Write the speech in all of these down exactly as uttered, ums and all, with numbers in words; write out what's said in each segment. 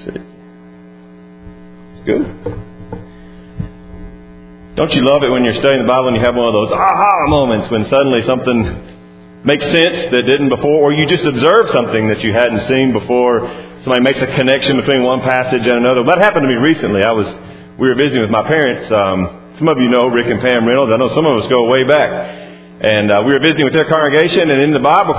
see. It's good. Don't you love it when you're studying the Bible and you have one of those aha moments when suddenly something makes sense that didn't before, or you just observe something that you hadn't seen before. Somebody makes a connection between one passage and another. That happened to me recently. I was, we were visiting with my parents. Um, some of you know Rick and Pam Reynolds. I know some of us go way back. And uh, we were visiting with their congregation, and in the Bible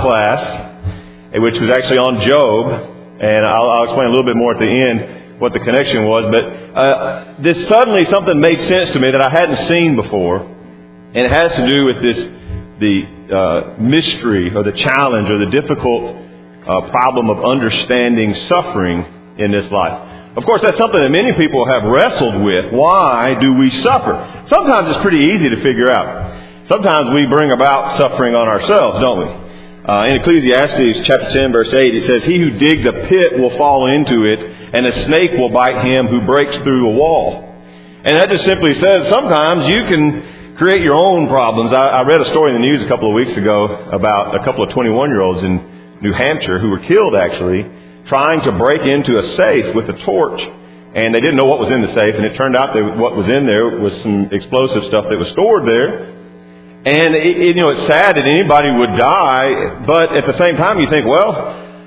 class, which was actually on Job, and I'll, I'll explain a little bit more at the end what the connection was. But uh, this suddenly something made sense to me that I hadn't seen before, and it has to do with this the uh, mystery or the challenge or the difficult uh, problem of understanding suffering in this life. Of course, that's something that many people have wrestled with. Why do we suffer? Sometimes it's pretty easy to figure out. Sometimes we bring about suffering on ourselves, don't we? Uh, in Ecclesiastes chapter ten, verse eight, it says, "He who digs a pit will fall into it, and a snake will bite him who breaks through a wall." And that just simply says sometimes you can create your own problems. I, I read a story in the news a couple of weeks ago about a couple of twenty-one-year-olds in New Hampshire who were killed, actually, trying to break into a safe with a torch. And they didn't know what was in the safe, and it turned out that what was in there was some explosive stuff that was stored there. And, it, it, you know, it's sad that anybody would die, but at the same time you think, well,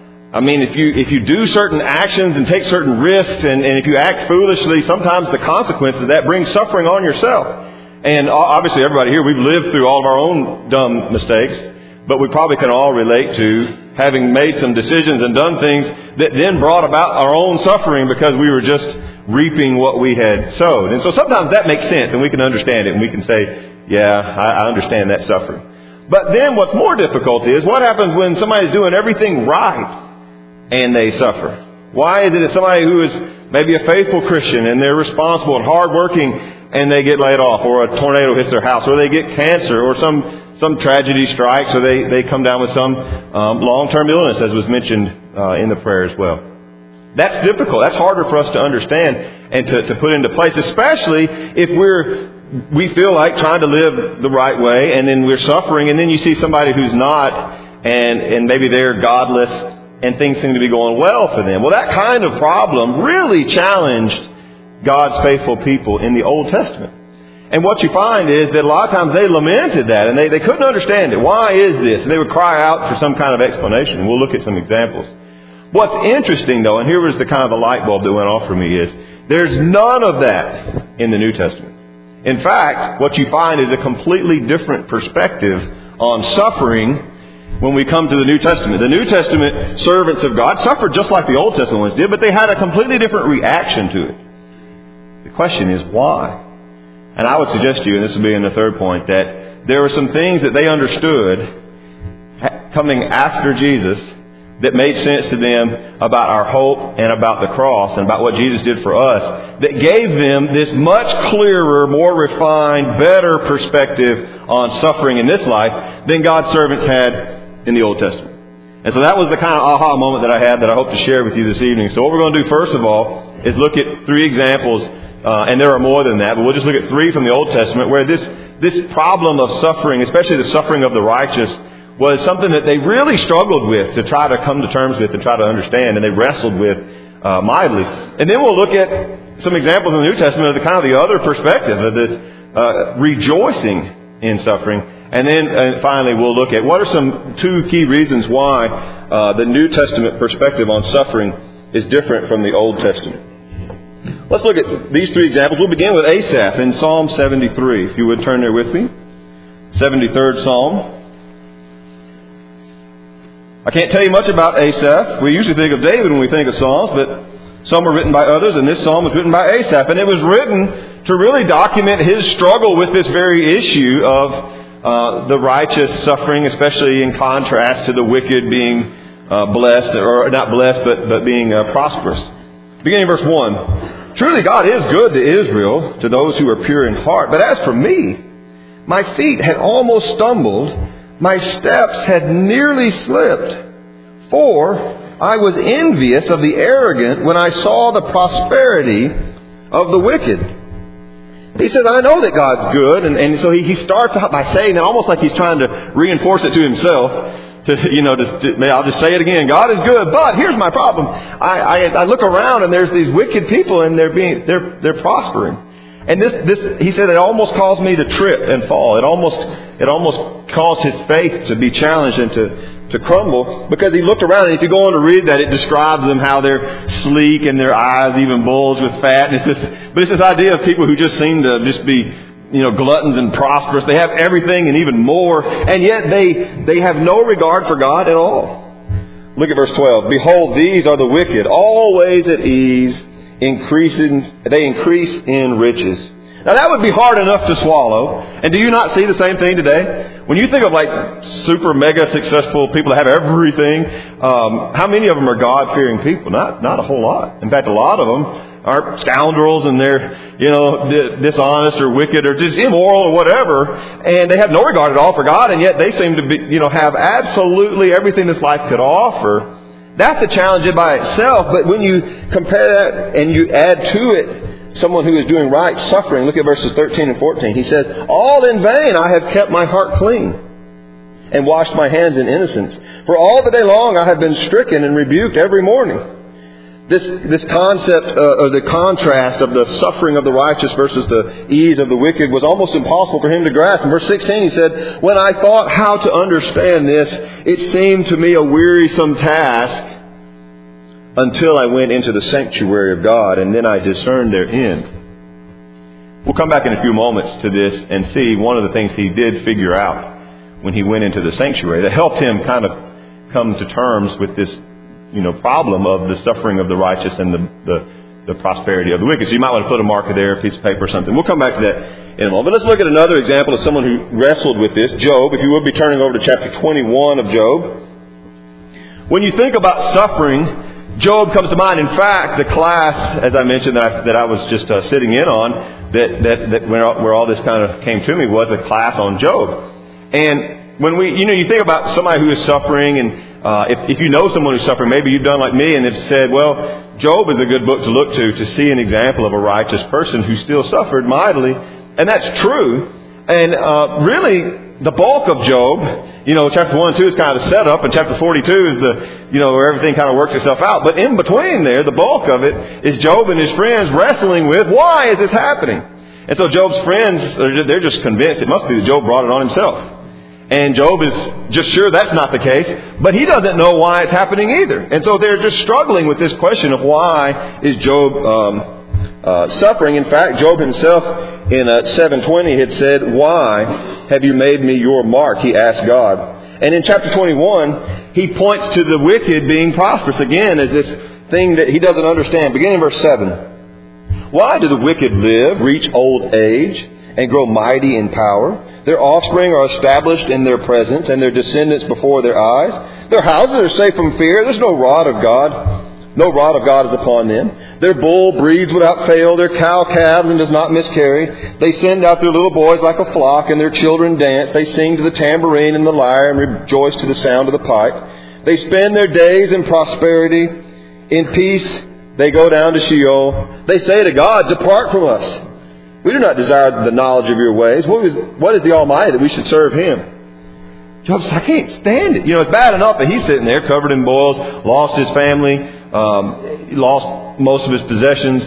I mean, if you if you do certain actions and take certain risks, and, and if you act foolishly, sometimes the consequences of that bring suffering on yourself. And obviously everybody here, we've lived through all of our own dumb mistakes, but we probably can all relate to having made some decisions and done things that then brought about our own suffering because we were just reaping what we had sowed. And so sometimes that makes sense, and we can understand it, and we can say, yeah, I, I understand that suffering. But then what's more difficult is what happens when somebody's doing everything right and they suffer. Why is it that somebody who is maybe a faithful Christian and they're responsible and hardworking and they get laid off, or a tornado hits their house, or they get cancer, or some some tragedy strikes, or they, they come down with some um, long-term illness, as was mentioned uh, in the prayer as well. That's difficult. That's harder for us to understand and to, to put into place, especially if we're we feel like trying to live the right way, and then we're suffering, and then you see somebody who's not, and, and maybe they're godless, and things seem to be going well for them. Well, that kind of problem really challenged God's faithful people in the Old Testament. And what you find is that a lot of times they lamented that, and they, they couldn't understand it. Why is this? And they would cry out for some kind of explanation. And we'll look at some examples. What's interesting, though, and here was the kind of the light bulb that went off for me, is there's none of that in the New Testament. In fact, what you find is a completely different perspective on suffering when we come to the New Testament. The New Testament servants of God suffered just like the Old Testament ones did, but they had a completely different reaction to it. The question is, why? And I would suggest to you, and this will be in the third point, that there were some things that they understood coming after Jesus that made sense to them about our hope and about the cross and about what Jesus did for us, that gave them this much clearer, more refined, better perspective on suffering in this life than God's servants had in the Old Testament. And so that was the kind of aha moment that I had that I hope to share with you this evening. So what we're going to do first of all is look at three examples, uh, and there are more than that, but we'll just look at three from the Old Testament where this, this problem of suffering, especially the suffering of the righteous, was something that they really struggled with to try to come to terms with and try to understand, and they wrestled with uh, mightily. And then we'll look at some examples in the New Testament of the kind of the other perspective of this uh, rejoicing in suffering. And then uh, finally we'll look at what are some two key reasons why uh, the New Testament perspective on suffering is different from the Old Testament. Let's look at these three examples. We'll begin with Asaph in Psalm seventy-three. If you would turn there with me. seventy-third Psalm. I can't tell you much about Asaph. We usually think of David when we think of Psalms, but some are written by others, and this Psalm was written by Asaph. And it was written to really document his struggle with this very issue of uh, the righteous suffering, especially in contrast to the wicked being uh, blessed, or not blessed, but, but being uh, prosperous. Beginning in verse one. Truly God is good to Israel, to those who are pure in heart. But as for me, my feet had almost stumbled. My steps had nearly slipped, for I was envious of the arrogant when I saw the prosperity of the wicked. He says, I know that God's good, and, and so he, he starts out by saying that almost like he's trying to reinforce it to himself, to, you know, to, I'll just say it again. God is good, but here's my problem. I, I, I look around and there's these wicked people and they're being, they're, they're prospering. And this, this, he said, it almost caused me to trip and fall. It almost, it almost caused his faith to be challenged and to, to crumble, because he looked around, and if you go on to read that, it describes them how they're sleek and their eyes even bulge with fat. And it's this, but it's this idea of people who just seem to just be, you know, gluttons and prosperous. They have everything and even more, and yet they, they have no regard for God at all. Look at verse twelve. Behold, these are the wicked, always at ease, increasing, they increase in riches. Now that would be hard enough to swallow. And do you not see the same thing today? When you think of like super mega successful people that have everything, um, how many of them are God-fearing people? Not, not a whole lot. In fact, a lot of them are scoundrels, and they're, you know, dishonest or wicked or just immoral or whatever, and they have no regard at all for God, and yet they seem to be, you know, have absolutely everything this life could offer. That's a challenge by itself. But when you compare that and you add to it someone who is doing right, suffering, look at verses thirteen and fourteen. He says, all in vain I have kept my heart clean and washed my hands in innocence. For all the day long I have been stricken and rebuked every morning. This this concept uh, of the contrast of the suffering of the righteous versus the ease of the wicked was almost impossible for him to grasp. In verse sixteen he said, when I thought how to understand this, it seemed to me a wearisome task until I went into the sanctuary of God, and then I discerned their end. We'll come back in a few moments to this and see one of the things he did figure out when he went into the sanctuary that helped him kind of come to terms with this, you know, problem of the suffering of the righteous and the, the, the prosperity of the wicked. So you might want to put a marker there, a piece of paper or something. We'll come back to that in a moment. But let's look at another example of someone who wrestled with this. Job. If you would be turning over to chapter twenty-one of Job. When you think about suffering, Job comes to mind. In fact, the class, as I mentioned, that I, that I was just uh, sitting in on, that, that, that where, where all this kind of came to me, was a class on Job. And when we, you know, you think about somebody who is suffering, and uh, if, if you know someone who's suffering, maybe you've done like me and have said, well, Job is a good book to look to, to see an example of a righteous person who still suffered mightily. And that's true. And uh, really, the bulk of Job, you know, chapter one and two is kind of the setup, and chapter forty-two is the, you know, where everything kind of works itself out. But in between there, the bulk of it is Job and his friends wrestling with, why is this happening? And so Job's friends, they're just convinced it must be that Job brought it on himself. And Job is just sure that's not the case, but he doesn't know why it's happening either. And so they're just struggling with this question of why is Job um, uh, suffering. In fact, Job himself in uh, seven twenty had said, why have you made me your mark? He asked God. And in chapter twenty-one, he points to the wicked being prosperous again as this thing that he doesn't understand. Beginning in verse seven. Why do the wicked live, reach old age, and grow mighty in power? Their offspring are established in their presence, and their descendants before their eyes. Their houses are safe from fear. There's no rod of God. No rod of God is upon them. Their bull breeds without fail. Their cow calves and does not miscarry. They send out their little boys like a flock, and their children dance. They sing to the tambourine and the lyre, and rejoice to the sound of the pipe. They spend their days in prosperity. In peace they go down to Sheol. They say to God, depart from us. We do not desire the knowledge of your ways. What is, what is the Almighty that we should serve Him? Job says, I can't stand it. You know, it's bad enough that he's sitting there covered in boils, lost his family, um, lost most of his possessions.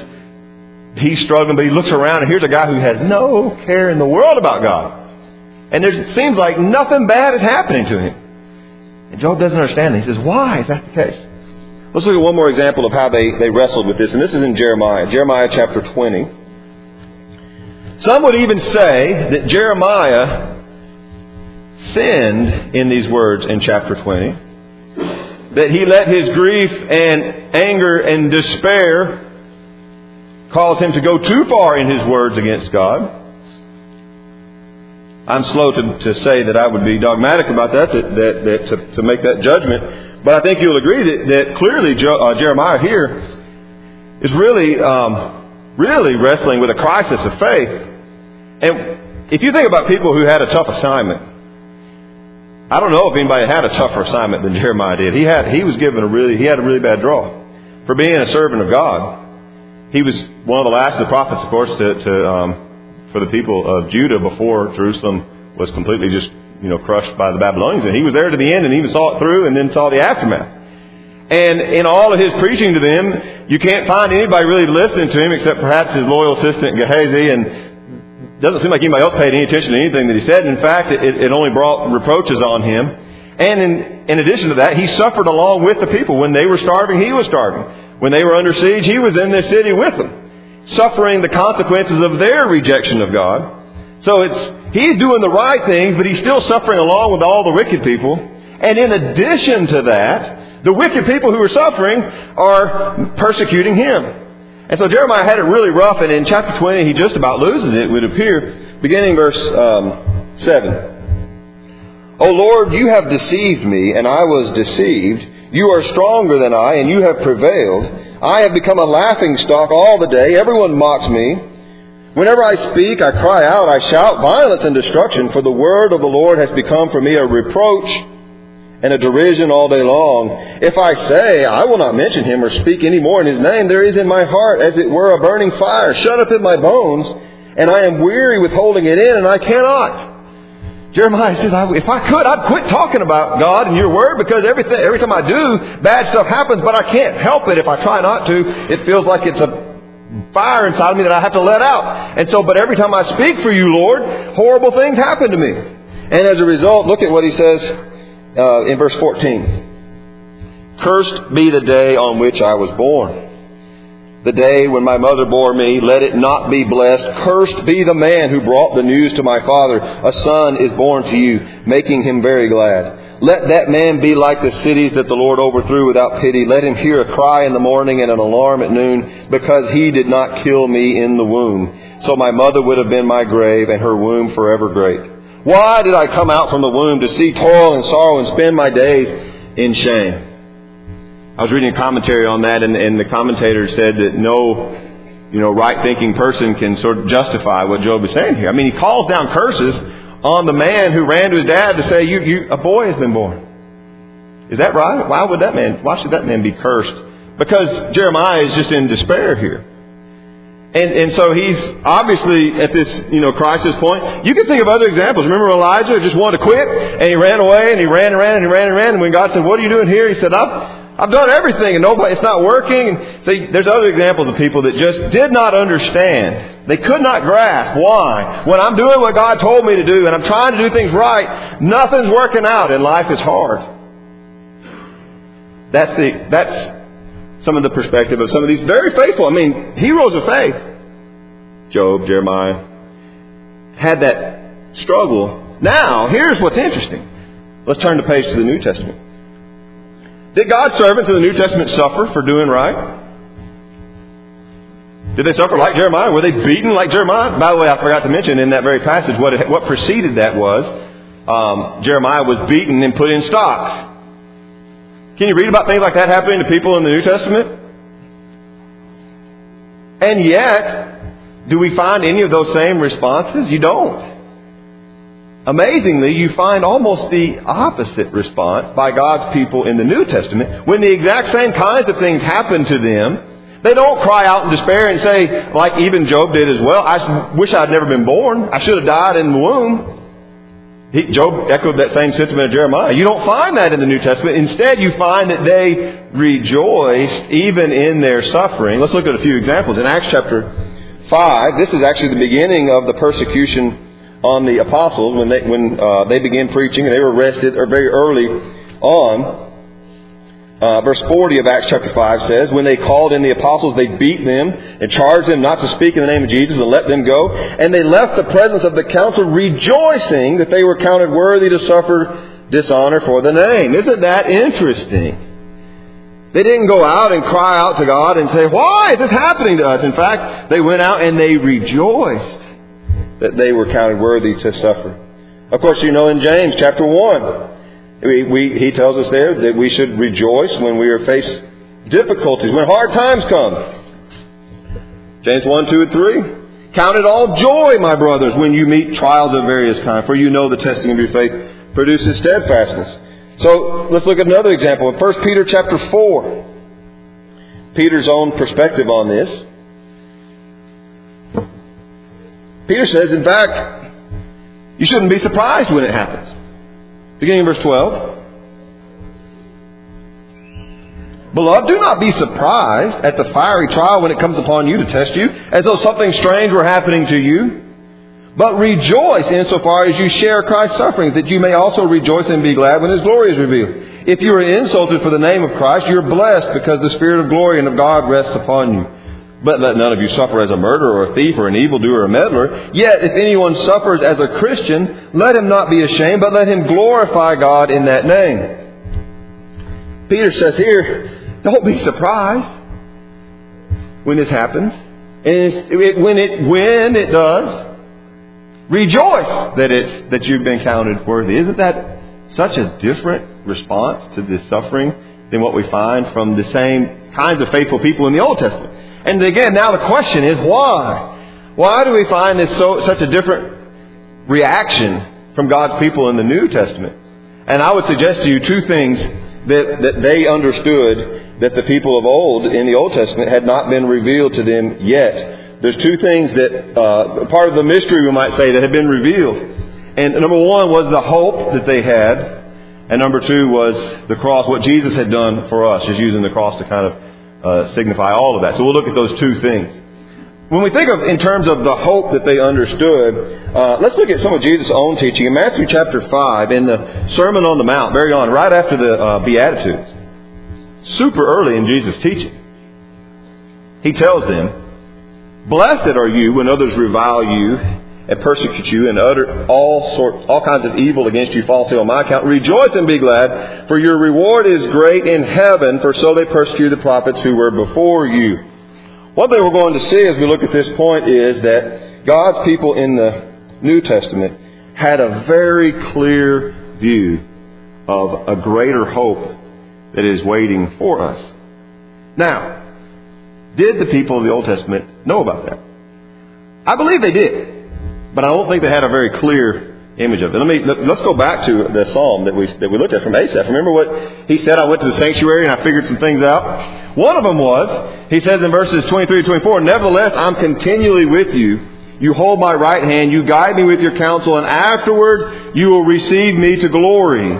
He's struggling, but he looks around and here's a guy who has no care in the world about God. And there seems like nothing bad is happening to him. And Job doesn't understand it. He says, why is that the case? Let's look at one more example of how they, they wrestled with this. And this is in Jeremiah. Jeremiah chapter twenty. Some would even say that Jeremiah sinned in these words in chapter twenty. That he let his grief and anger and despair cause him to go too far in his words against God. I'm slow to, to say that I would be dogmatic about that, that, that, that to, to make that judgment. But I think you'll agree that, that clearly Jo, uh, Jeremiah here is really, um, really wrestling with a crisis of faith. And if you think about people who had a tough assignment, I don't know if anybody had a tougher assignment than Jeremiah did. He had, he was given a really, he had a really bad draw for being a servant of God. He was one of the last of the prophets, of course, to, to um, for the people of Judah before Jerusalem was completely just you know, crushed by the Babylonians. And he was there to the end and even saw it through and then saw the aftermath. And in all of his preaching to them, you can't find anybody really listening to him except perhaps his loyal assistant Gehazi, and it doesn't seem like anybody else paid any attention to anything that he said. In fact, it, it only brought reproaches on him. And in, in addition to that, he suffered along with the people. When they were starving, he was starving. When they were under siege, he was in their city with them, suffering the consequences of their rejection of God. So it's he's doing the right things, but he's still suffering along with all the wicked people. And in addition to that, the wicked people who are suffering are persecuting him. And so Jeremiah had it really rough, and in chapter twenty he just about loses it, it would appear, beginning verse um, seven. O Lord, you have deceived me, and I was deceived. You are stronger than I, and you have prevailed. I have become a laughingstock all the day. Everyone mocks me. Whenever I speak, I cry out, I shout violence and destruction, for the word of the Lord has become for me a reproach and a derision all day long. If I say, I will not mention him or speak any more in his name, there is in my heart, as it were, a burning fire shut up in my bones, and I am weary with holding it in, and I cannot. Jeremiah says, if I could, I'd quit talking about God and your word, because everything, every time I do, bad stuff happens, but I can't help it if I try not to. It feels like it's a fire inside of me that I have to let out. And so, but every time I speak for you, Lord, horrible things happen to me. And as a result, look at what he says Uh, in verse fourteen. Cursed be the day on which I was born. The day when my mother bore me, let it not be blessed. Cursed be the man who brought the news to my father. A son is born to you, making him very glad. Let that man be like the cities that the Lord overthrew without pity. Let him hear a cry in the morning and an alarm at noon, because he did not kill me in the womb. So my mother would have been my grave, and her womb forever great. Why did I come out from the womb to see toil and sorrow and spend my days in shame? I was reading a commentary on that, and, and the commentator said that no, you know, right-thinking person can sort of justify what Job is saying here. I mean, he calls down curses on the man who ran to his dad to say, "You, you, a boy has been born." Is that right? Why would that man? Why should that man be cursed? Because Jeremiah is just in despair here. And and so he's obviously at this, you know, crisis point. You can think of other examples. Remember Elijah just wanted to quit, and he ran away, and he ran and ran and he ran and ran. And when God said, "What are you doing here?" He said, "I've I've done everything, and nobody, it's not working." And see, there's other examples of people that just did not understand. They could not grasp why. When I'm doing what God told me to do, and I'm trying to do things right, nothing's working out, and life is hard. That's the that's. Some of the perspective of some of these very faithful, I mean, heroes of faith. Job, Jeremiah, had that struggle. Now, here's what's interesting. Let's turn the page to the New Testament. Did God's servants in the New Testament suffer for doing right? Did they suffer like Jeremiah? Were they beaten like Jeremiah? By the way, I forgot to mention in that very passage what it, what preceded that was um, Jeremiah was beaten and put in stocks. Can you read about things like that happening to people in the New Testament? And yet, do we find any of those same responses? You don't. Amazingly, you find almost the opposite response by God's people in the New Testament. When the exact same kinds of things happen to them, they don't cry out in despair and say, like even Job did as well, "I wish I'd never been born. I should have died in the womb." He, Job echoed that same sentiment of Jeremiah. You don't find that in the New Testament. Instead, you find that they rejoiced even in their suffering. Let's look at a few examples. In Acts chapter five, this is actually the beginning of the persecution on the apostles when they when uh, they began preaching, and they were arrested or very early on. Uh, verse forty of Acts chapter five says, "When they called in the apostles, they beat them and charged them not to speak in the name of Jesus and let them go. And they left the presence of the council rejoicing that they were counted worthy to suffer dishonor for the name." Isn't that interesting? They didn't go out and cry out to God and say, "Why is this happening to us?" In fact, they went out and they rejoiced that they were counted worthy to suffer. Of course, you know in James chapter one, We, we, he tells us there that we should rejoice when we are faced difficulties, when hard times come. James one, two, and three. "Count it all joy, my brothers, when you meet trials of various kinds, for you know the testing of your faith produces steadfastness." So let's look at another example. In First Peter chapter four, Peter's own perspective on this. Peter says, in fact, you shouldn't be surprised when it happens. Beginning in verse twelve. Beloved, do not be surprised at the fiery trial when it comes upon you to test you, as though something strange were happening to you. But rejoice insofar as you share Christ's sufferings, that you may also rejoice and be glad when His glory is revealed. If you are insulted for the name of Christ, you are blessed, because the Spirit of glory and of God rests upon you. But let none of you suffer as a murderer or a thief or an evildoer or a meddler. Yet if anyone suffers as a Christian, let him not be ashamed, but let him glorify God in that name. Peter says here, don't be surprised when this happens. And it, when it when it does, rejoice that it's that you've been counted worthy. Isn't that such a different response to this suffering than what we find from the same kinds of faithful people in the Old Testament? And again, now the question is why? Why do we find this so such a different reaction from God's people in the New Testament? And I would suggest to you two things that, that they understood that the people of old in the Old Testament had not been revealed to them yet. There's two things that, uh, part of the mystery we might say, that had been revealed. And number one was the hope that they had. And number two was the cross, what Jesus had done for us, just using the cross to kind of uh, signify all of that. So we'll look at those two things. When we think of in terms of the hope that they understood, uh, let's look at some of Jesus' own teaching. In Matthew chapter five, in the Sermon on the Mount, very on, right after the uh, Beatitudes, super early in Jesus' teaching, He tells them, "Blessed are you when others revile you and persecute you and utter all sorts, all kinds of evil against you falsely on my account. Rejoice and be glad, for your reward is great in heaven, for so they persecuted the prophets who were before you." One thing we're going to see as we look at this point is that God's people in the New Testament had a very clear view of a greater hope that is waiting for us. Now, did the people of the Old Testament know about that? I believe they did, but I don't think they had a very clear image of it. Let me let's go back to the psalm that we that we looked at from Asaph. Remember what he said? I went to the sanctuary and I figured some things out. One of them was, he says in verses twenty-three to twenty-four, "Nevertheless, I'm continually with you. You hold my right hand. You guide me with your counsel, and afterward you will receive me to glory."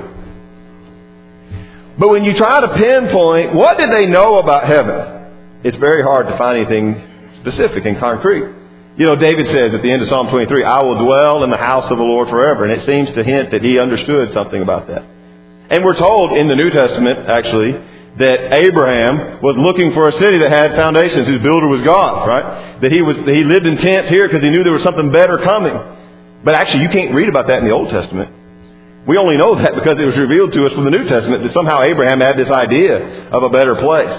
But when you try to pinpoint what did they know about heaven, it's very hard to find anything specific and concrete. You know, David says at the end of Psalm twenty-three, "I will dwell in the house of the Lord forever." And it seems to hint that he understood something about that. And we're told in the New Testament, actually, that Abraham was looking for a city that had foundations, whose builder was God, right? That he was that he lived in tents here because he knew there was something better coming. But actually, you can't read about that in the Old Testament. We only know that because it was revealed to us from the New Testament that somehow Abraham had this idea of a better place.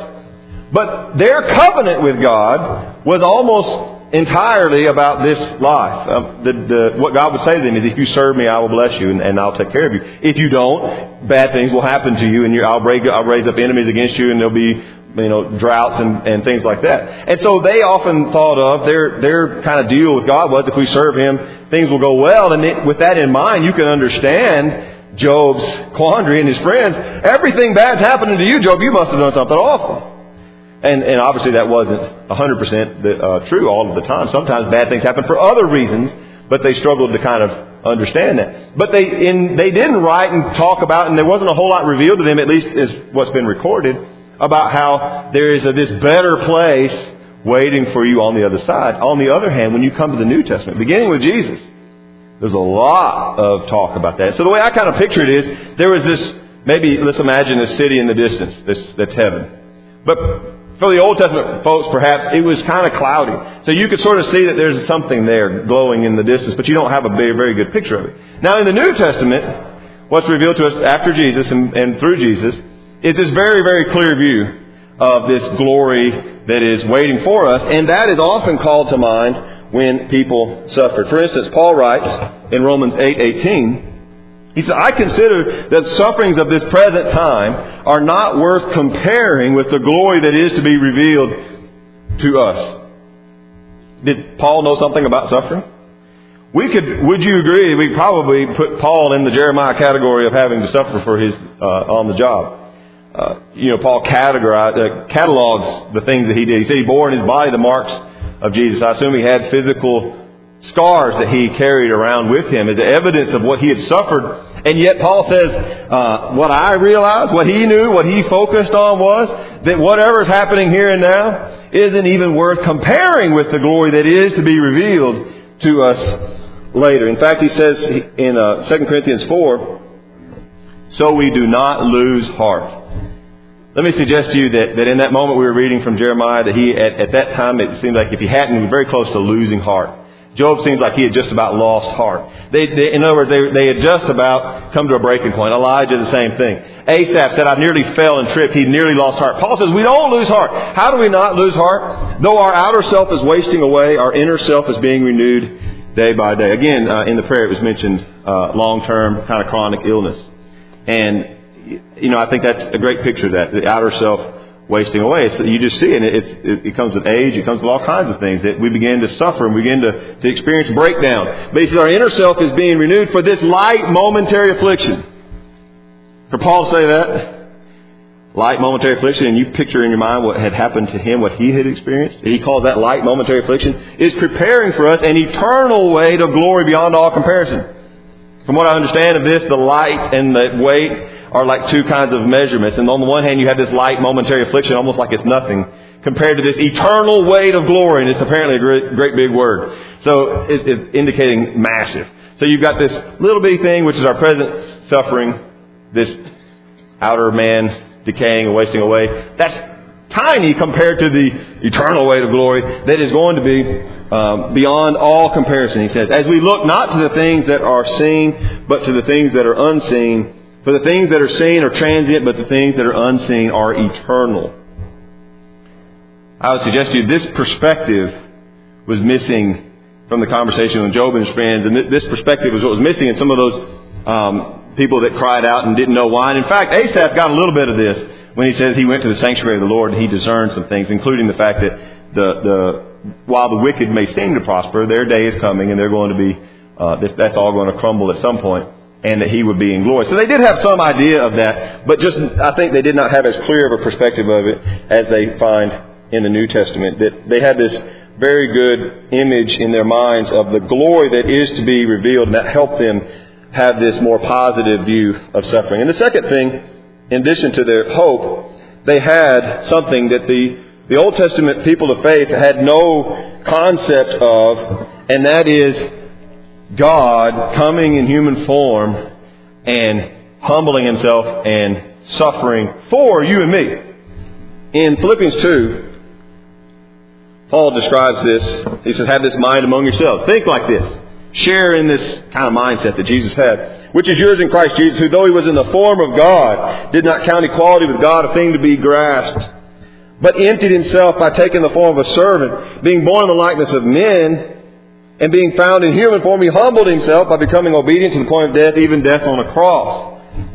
But their covenant with God was almost entirely about this life. Um, the, the, what God would say to them is, "If you serve me, I will bless you, and, and I'll take care of you. If you don't, bad things will happen to you, and you're, I'll, raise, I'll raise up enemies against you, and there'll be, you know, droughts and, and things like that." And so they often thought of their their kind of deal with God was, if we serve Him, things will go well. And it, with that in mind, you can understand Job's quandary and his friends. Everything bad's happening to you, Job. You must have done something awful. And, and obviously that wasn't one hundred percent the, uh, true all of the time. Sometimes bad things happen for other reasons, but they struggled to kind of understand that. But they in, they didn't write and talk about, and there wasn't a whole lot revealed to them, at least is what's been recorded, about how there is a, this better place waiting for you on the other side. On the other hand, when you come to the New Testament, beginning with Jesus, there's a lot of talk about that. So the way I kind of picture it is, there was this, maybe let's imagine a city in the distance that's, that's heaven. But for the Old Testament folks, perhaps, it was kind of cloudy. So you could sort of see that there's something there glowing in the distance, but you don't have a very, very good picture of it. Now, in the New Testament, what's revealed to us after Jesus and, and through Jesus is this very, very clear view of this glory that is waiting for us, and that is often called to mind when people suffer. For instance, Paul writes in Romans eight eighteen, he said, "I consider that sufferings of this present time are not worth comparing with the glory that is to be revealed to us." Did Paul know something about suffering? We could, would you agree, we probably put Paul in the Jeremiah category of having to suffer for his, uh, on the job. Uh, you know, Paul categorized, uh, catalogs the things that he did. He said he bore in his body the marks of Jesus. I assume he had physical scars that he carried around with him as evidence of what he had suffered. And yet Paul says, uh, what I realized, what he knew, what he focused on was that whatever's happening here and now isn't even worth comparing with the glory that is to be revealed to us later. In fact, he says in uh, Second Corinthians four, so we do not lose heart. Let me suggest to you that, that in that moment we were reading from Jeremiah, that he, at, at that time, it seemed like if he hadn't, he was very close to losing heart. Job seems like he had just about lost heart. They, they, in other words, they, they had just about come to a breaking point. Elijah, the same thing. Asaph said, I nearly fell and tripped. He nearly lost heart. Paul says, we don't lose heart. How do we not lose heart? Though our outer self is wasting away, our inner self is being renewed day by day. Again, uh, in the prayer it was mentioned uh, long-term, kind of chronic illness. And, you know, I think that's a great picture of that, the outer self wasting away. So you just see it. It's, it, it comes with age. It comes with all kinds of things that we begin to suffer and begin to, to experience breakdown. But he says our inner self is being renewed for this light momentary affliction. For Paul to say that, light momentary affliction, and you picture in your mind what had happened to him, what he had experienced. He calls that light momentary affliction, is preparing for us an eternal weight of glory beyond all comparison. From what I understand of this, the light and the weight are like two kinds of measurements. And on the one hand, you have this light momentary affliction, almost like it's nothing, compared to this eternal weight of glory. And it's apparently a great, great big word. So it, it's indicating massive. So you've got this little bitty thing, which is our present suffering, this outer man decaying and wasting away. That's tiny compared to the eternal weight of glory that is going to be um, beyond all comparison. He says, as we look not to the things that are seen, but to the things that are unseen. For the things that are seen are transient, but the things that are unseen are eternal. I would suggest to you this perspective was missing from the conversation with Job and his friends. And this perspective was what was missing in some of those um, people that cried out and didn't know why. And in fact, Asaph got a little bit of this when he says he went to the sanctuary of the Lord and he discerned some things, including the fact that the, the while the wicked may seem to prosper, their day is coming and they're going to be, uh, this, that's all going to crumble at some point. And that he would be in glory. So they did have some idea of that, but just I think they did not have as clear of a perspective of it as they find in the New Testament. That they had this very good image in their minds of the glory that is to be revealed, and that helped them have this more positive view of suffering. And the second thing, in addition to their hope, they had something that the, the Old Testament people of faith had no concept of, and that is God coming in human form and humbling himself and suffering for you and me. In Philippians two, Paul describes this. He says, have this mind among yourselves. Think like this. Share in this kind of mindset that Jesus had, which is yours in Christ Jesus, who though he was in the form of God, did not count equality with God a thing to be grasped, but emptied himself by taking the form of a servant, being born in the likeness of men, and being found in human form, he humbled himself by becoming obedient to the point of death, even death on a cross.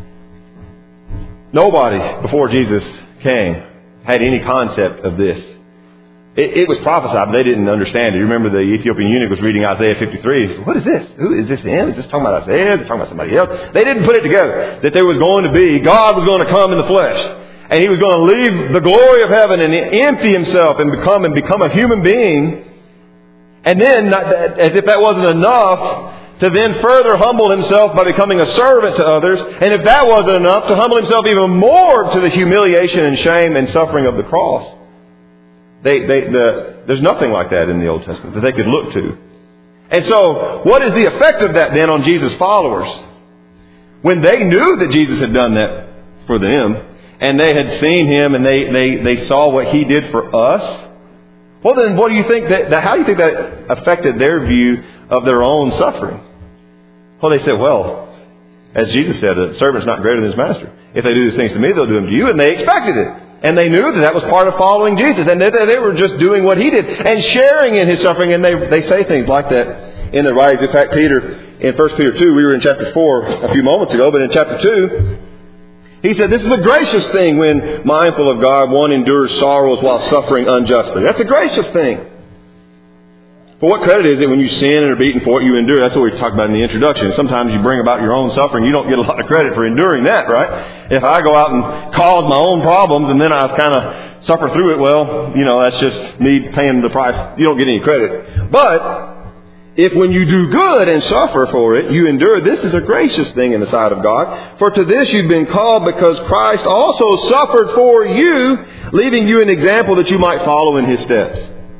Nobody before Jesus came had any concept of this. It, it was prophesied, but they didn't understand it. You remember the Ethiopian eunuch was reading Isaiah fifty-three. He said, what is this? Who is this him? Is this talking about Isaiah? Is this talking about somebody else? They didn't put it together. That there was going to be, God was going to come in the flesh. And he was going to leave the glory of heaven and empty himself and become and become a human being. And then, as if that wasn't enough, to then further humble himself by becoming a servant to others. And if that wasn't enough, to humble himself even more to the humiliation and shame and suffering of the cross. They, they, the, there's nothing like that in the Old Testament that they could look to. And so, what is the effect of that then on Jesus' followers? When they knew that Jesus had done that for them, and they had seen him, and they, they, they saw what he did for us, well, then, what do you think that, that? How do you think that affected their view of their own suffering? Well, they said, "Well, as Jesus said, a servant's not greater than his master. If they do these things to me, they'll do them to you." And they expected it, and they knew that that was part of following Jesus, and they, they were just doing what he did and sharing in his suffering. And they they say things like that in the writings. In fact, Peter in First Peter two, we were in chapter four a few moments ago, but in chapter two. He said, this is a gracious thing when, mindful of God, one endures sorrows while suffering unjustly. That's a gracious thing. For what credit is it when you sin and are beaten for what you endure? That's what we talked about in the introduction. Sometimes you bring about your own suffering. You don't get a lot of credit for enduring that, right? If I go out and cause my own problems and then I kind of suffer through it, well, you know, that's just me paying the price. You don't get any credit. But If when you do good and suffer for it, you endure, this is a gracious thing in the sight of God. For to this you've been called, because Christ also suffered for you, leaving you an example that you might follow in His steps.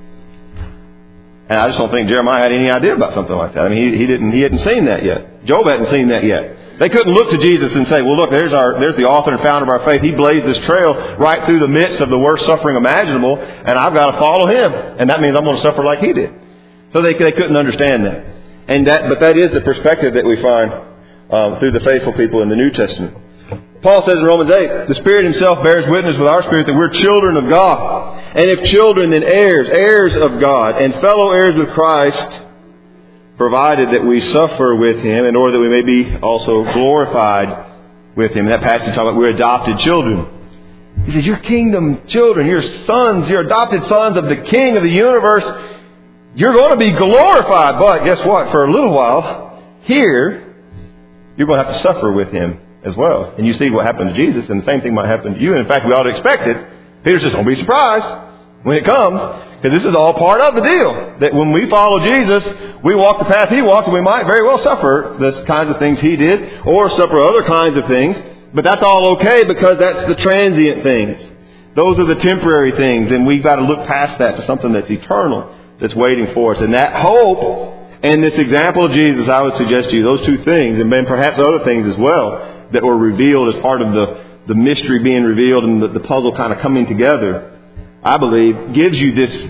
And I just don't think Jeremiah had any idea about something like that. I mean, he, he didn't, he hadn't seen that yet. Job hadn't seen that yet. They couldn't look to Jesus and say, well, look, there's our, there's the author and founder of our faith. He blazed this trail right through the midst of the worst suffering imaginable, and I've got to follow Him. And that means I'm going to suffer like He did. So they, they couldn't understand that. And that, but that is the perspective that we find um, through the faithful people in the New Testament. Paul says in Romans eight, the Spirit Himself bears witness with our spirit that we're children of God. And if children, then heirs, heirs of God, and fellow heirs with Christ, provided that we suffer with Him in order that we may be also glorified with Him. In that passage talks about we're adopted children. He says, you're kingdom children, you're sons, you're adopted sons of the King of the universe. You're going to be glorified, but guess what? For a little while, here, you're going to have to suffer with Him as well. And you see what happened to Jesus, and the same thing might happen to you. And in fact, we ought to expect it. Peter says, don't be surprised when it comes, because this is all part of the deal. That when we follow Jesus, we walk the path He walked, and we might very well suffer the kinds of things He did, or suffer other kinds of things. But that's all okay, because that's the transient things. Those are the temporary things, and we've got to look past that to something that's eternal, that's waiting for us. And that hope and this example of Jesus, I would suggest to you, those two things, and then perhaps other things as well, that were revealed as part of the, the mystery being revealed and the, the puzzle kind of coming together, I believe, gives you this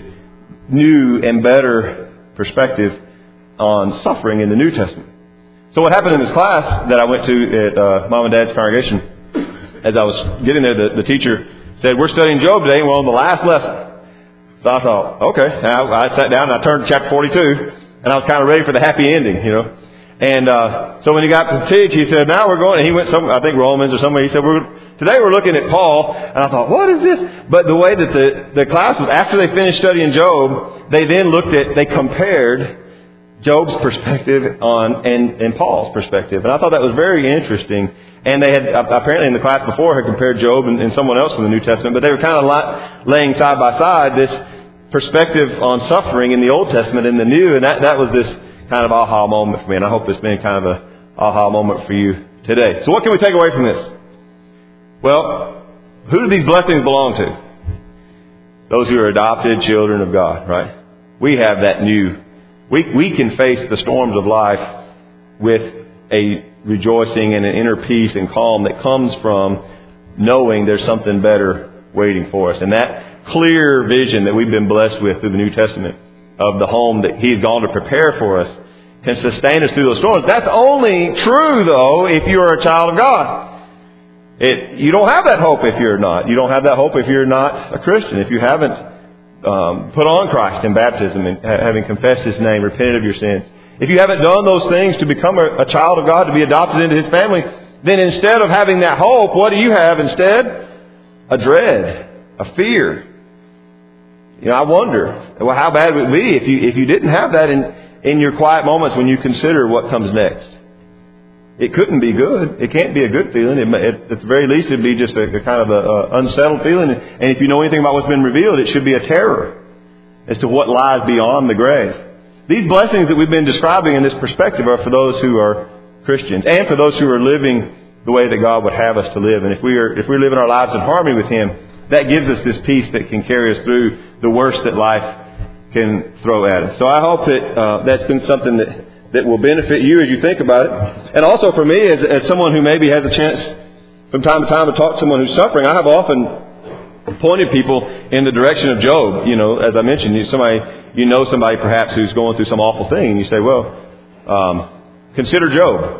new and better perspective on suffering in the New Testament. So what happened in this class that I went to at uh, Mom and Dad's congregation, as I was getting there, the, the teacher said, we're studying Job today, and we're on the last lesson. So I thought, okay. And I, I sat down and I turned to chapter forty-two, and I was kind of ready for the happy ending, you know. And uh, so when he got to teach, he said, now we're going, and he went some, I think Romans or somewhere. He said, we're today we're looking at Paul. And I thought, what is this? But the way that the, the class was, after they finished studying Job, they then looked at, they compared Job's perspective on and, and Paul's perspective. And I thought that was very interesting. And they had, apparently in the class before, had compared Job and, and someone else from the New Testament. But they were kind of laying side by side this perspective on suffering in the Old Testament and the New. And that, that was this kind of aha moment for me. And I hope it's been kind of a aha moment for you today. So what can we take away from this? Well, who do these blessings belong to? Those who are adopted children of God, right? We have that new. We, we can face the storms of life with a rejoicing and an inner peace and calm that comes from knowing there's something better waiting for us. And that clear vision that we've been blessed with through the New Testament of the home that He's gone to prepare for us can sustain us through those storms. That's only true, though, if you're a child of God. It, you don't have that hope if you're not. You don't have that hope if you're not a Christian. If you haven't um, put on Christ in baptism and having confessed His name, repented of your sins. If you haven't done those things to become a, a child of God, to be adopted into His family, then instead of having that hope, what do you have instead? A dread, a fear. You know, I wonder, well, how bad would it be if you if you didn't have that in, in your quiet moments when you consider what comes next? It couldn't be good. It can't be a good feeling. It, it, at the very least, it'd be just a, a kind of a, a unsettled feeling. And if you know anything about what's been revealed, it should be a terror as to what lies beyond the grave. These blessings that we've been describing in this perspective are for those who are Christians and for those who are living the way that God would have us to live. And if we are, if we're living our lives in harmony with Him, that gives us this peace that can carry us through the worst that life can throw at us. So I hope that uh, that's been something that, that will benefit you as you think about it. And also for me, as, as someone who maybe has a chance from time to time to talk to someone who's suffering, I have often pointed people in the direction of Job. You know, as I mentioned, you, somebody, you know somebody perhaps who's going through some awful thing, and you say, well, um, consider Job.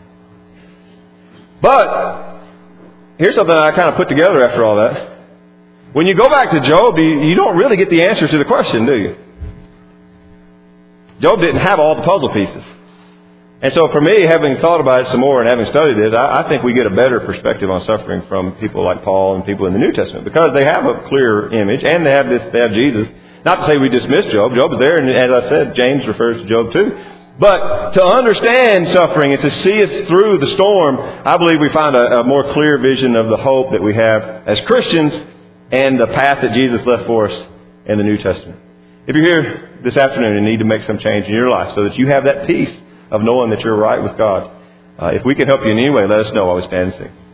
But here's something I kind of put together after all that. When you go back to Job, you, you don't really get the answers to the question, do you? Job didn't have all the puzzle pieces. And so for me, having thought about it some more and having studied this, I, I think we get a better perspective on suffering from people like Paul and people in the New Testament, because they have a clear image and they have this, they have Jesus. Not to say we dismiss Job. Job is there, and as I said, James refers to Job too. But to understand suffering and to see us through the storm, I believe we find a, a more clear vision of the hope that we have as Christians and the path that Jesus left for us in the New Testament. If you're here this afternoon and need to make some change in your life so that you have that peace of knowing that you're right with God, uh, if we can help you in any way, let us know while we stand and sing.